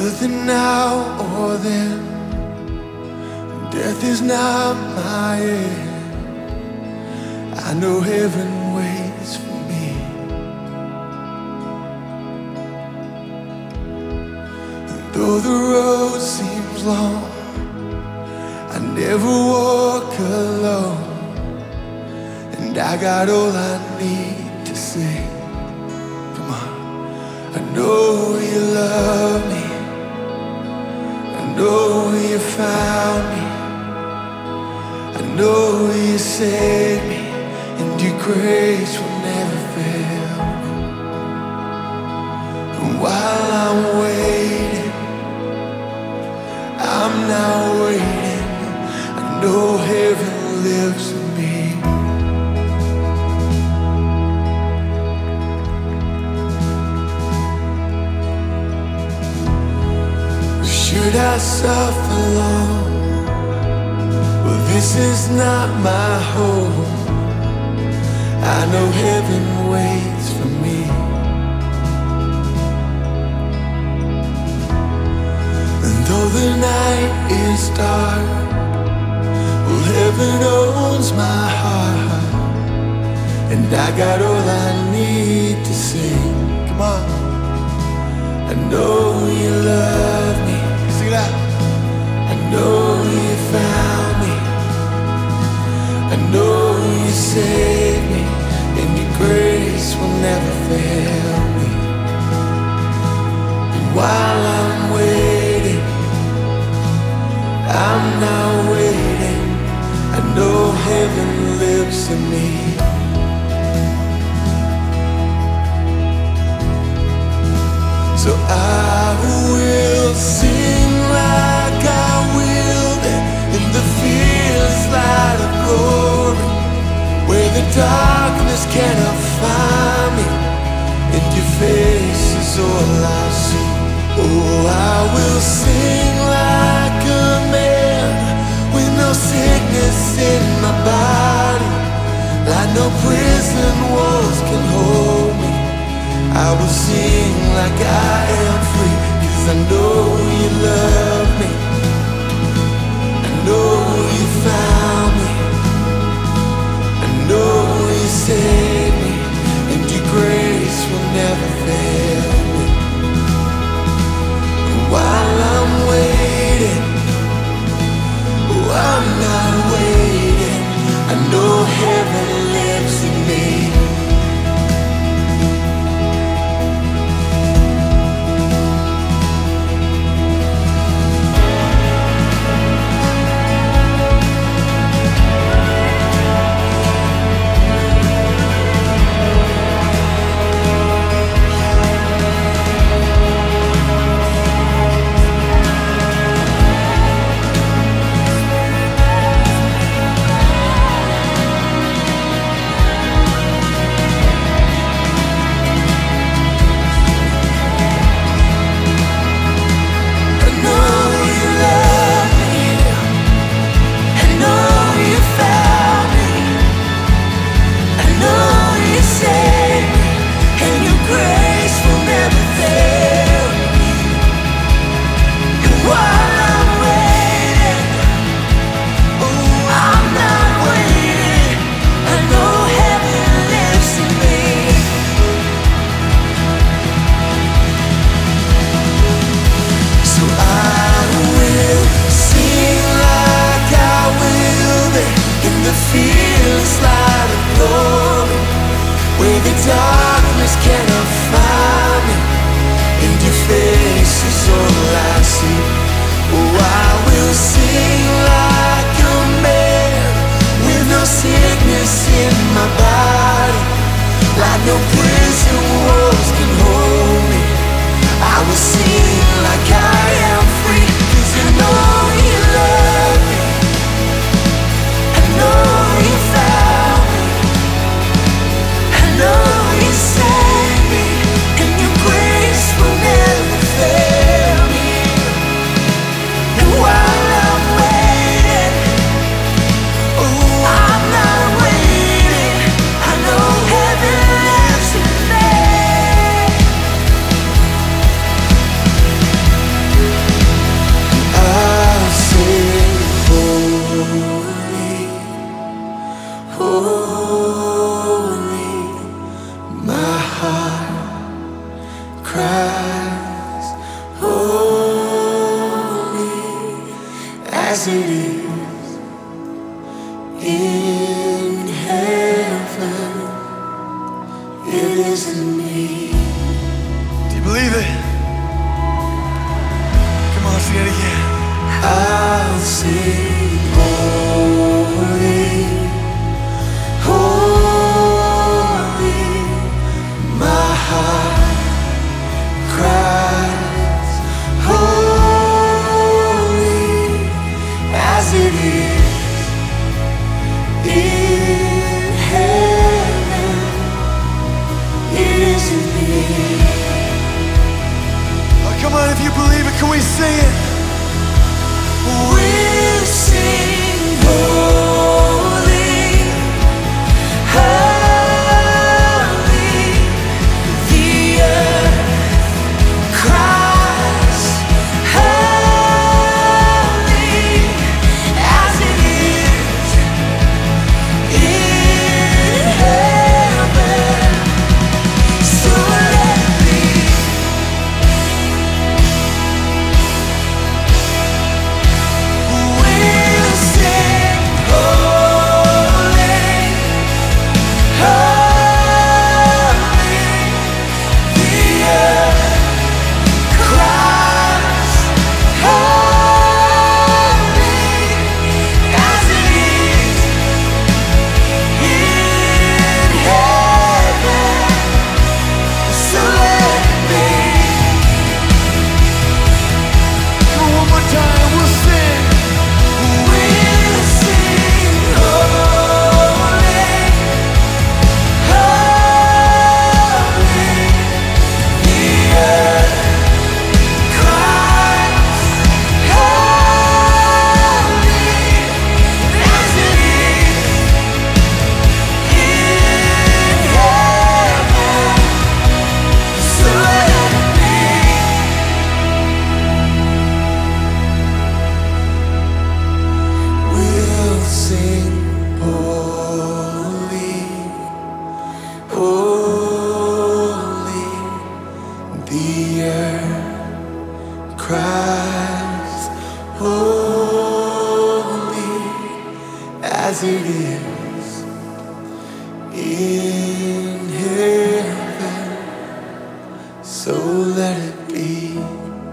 the now or then. Death is not my end. I know heaven waits for me. And though the road seems long, I never walk alone. And I got all I need to say. Come on. I know you love me. I know you found me. I know you saved me, and your grace will never fail me. And while I'm waiting, I'm not waiting. I know heaven lives in me. Should I suffer long? Well, this is not my home. I know heaven waits for me. And though the night is dark, well, heaven owns my heart. And I got all I need to sing. Come on. I know you love me. Sing it out. I know you found me. I know you saved me, and your grace will never fail me. And while I'm waiting, I'm not waiting. I know heaven lives in me. So I will sing like I will there in the fierce light of glory, where the darkness cannot find me, and your face is all I see. Oh, I will sing like a man with no sickness in my body, like no prison walls can hold me. I will sing like I am free, 'cause I know you love me. I know you found me. I know you saved me, and your grace will never fail me. And while I'm waiting, oh, I'm not waiting. I know heaven lives in me. Darkness cannot find me, and your face is all I see. Oh, I will sing like a man with no sickness in my body, like no prison walls can hold me. I will sing like I am free, 'cause I know you love me. I know you found me. I know you saved me, and your grace will never fail me. And while I'm waiting, oh, I'm not waiting. holy. My heart cries, holy, as it is in heaven, it is in me. Do you believe it? Come on, sing it again. I'll sing holy, holy. My heart cries, holy, as it is in heaven, it is in me. Oh, come on, if you believe it, can we sing it? We'll sing holy, holy. The earth cries, holy, as it is in heaven. So let it be. We'll sing holy, holy. The earth cries, holy, as it is in heaven. So let it be. Come on, one more time, we'll sing. We'll sing holy, holy. The earth cries, holy, as it is in heaven. So let it be. We'll sing holy, holy. The earth cries, holy, as it is in heaven. So let it be.